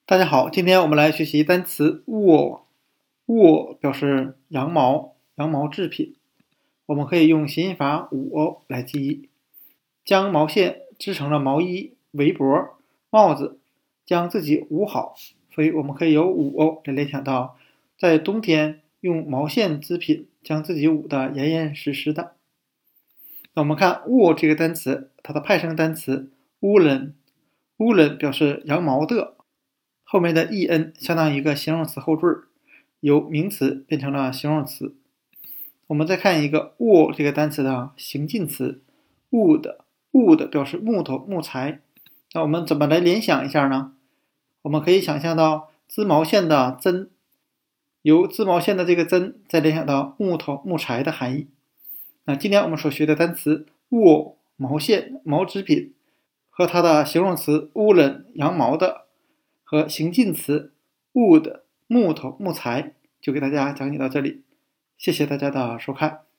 大家好，今天我们来学习单词 wool。wool 表示羊毛、羊毛制品。我们可以用谐音法捂来记忆，将毛线织成了毛衣、围脖、帽子，将自己捂好。所以我们可以由捂来联想到，在冬天用毛线织品将自己捂得严严实实的。那我们看 wool 这个单词，它的派生单词 woolen。woolen 表示羊毛的。后面的 en 相当于一个形容词后缀，由名词变成了形容词。我们再看一个 wool 这个单词的形近词 wood 表示木头、木材。那我们怎么来联想一下呢？我们可以想象到织毛线的针，由织毛线的这个针再联想到木头、木材的含义。那今天我们所学的单词 wool 毛线、毛织品和它的形容词 woolen 羊毛的和形近词 wood 木头、木材就给大家讲解到这里，谢谢大家的收看。